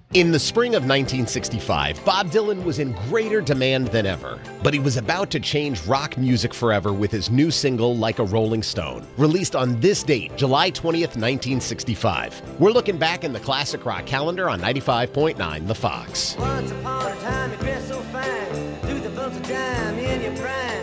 In the spring of 1965, Bob Dylan was in greater demand than ever, but he was about to change rock music forever with his new single, Like a Rolling Stone, released on this date, July 20th, 1965. We're looking back in the classic rock calendar on 95.9 The Fox. Once upon a time, you dressed so fine, through the bumps of time in your prime.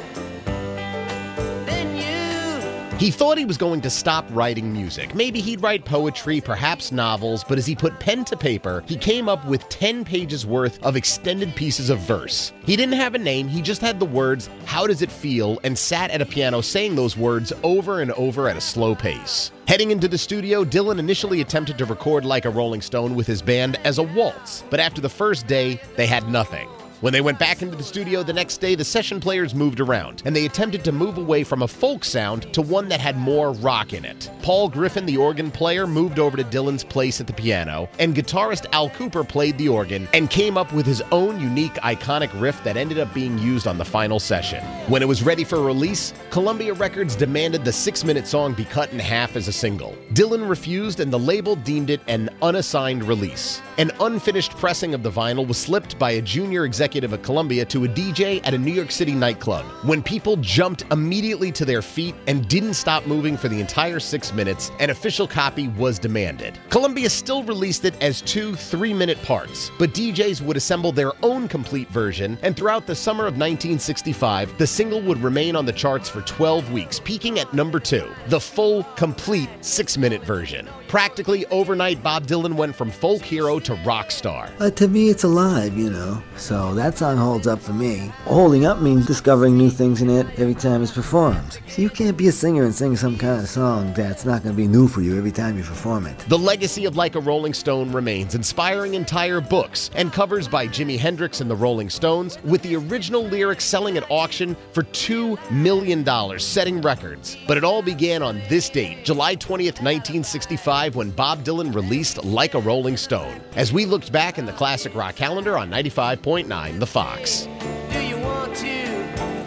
He thought he was going to stop writing music. Maybe he'd write poetry, perhaps novels, but as he put pen to paper, he came up with 10 pages worth of extended pieces of verse. He didn't have a name, he just had the words, "How does it feel?" and sat at a piano saying those words over and over at a slow pace. Heading into the studio, Dylan initially attempted to record Like a Rolling Stone with his band as a waltz, but after the first day, they had nothing. When they went back into the studio the next day, the session players moved around, and they attempted to move away from a folk sound to one that had more rock in it. Paul Griffin, the organ player, moved over to Dylan's place at the piano, and guitarist Al Cooper played the organ and came up with his own unique, iconic riff that ended up being used on the final session. When it was ready for release, Columbia Records demanded the 6-minute song be cut in half as a single. Dylan refused, and the label deemed it an unassigned release. An unfinished pressing of the vinyl was slipped by a junior executive at Columbia to a DJ at a New York City nightclub, when people jumped immediately to their feet and didn't stop moving for the entire 6 minutes. An official copy was demanded. Columbia still released it as 2 3-minute parts, but DJs would assemble their own complete version, and throughout the summer of 1965, the single would remain on the charts for 12 weeks, peaking at number 2, the full, complete 6-minute version. Practically overnight, Bob Dylan went from folk hero to rock star. To me, it's alive, so that song holds up for me. Holding up means discovering new things in it every time it's performed. So you can't be a singer and sing some kind of song that's not going to be new for you every time you perform it. The legacy of Like a Rolling Stone remains, inspiring entire books and covers by Jimi Hendrix and the Rolling Stones, with the original lyrics selling at auction for $2 million, setting records. But it all began on this date, July 20th, 1965, when Bob Dylan released Like a Rolling Stone, as we looked back in the classic rock calendar on 95.9 The Fox. Do you want to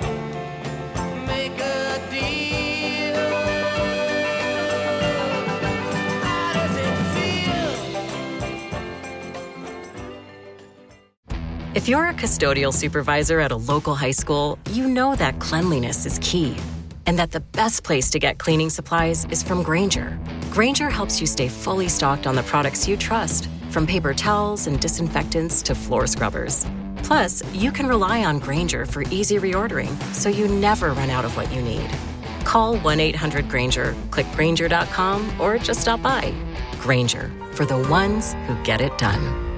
make a deal? How does it feel? If you're a custodial supervisor at a local high school, you know that cleanliness is key, and that the best place to get cleaning supplies is from Grainger. Grainger helps you stay fully stocked on the products you trust, from paper towels and disinfectants to floor scrubbers. Plus, you can rely on Grainger for easy reordering, so you never run out of what you need. Call 1-800-GRAINGER, click Grainger.com, or just stop by. Grainger, for the ones who get it done.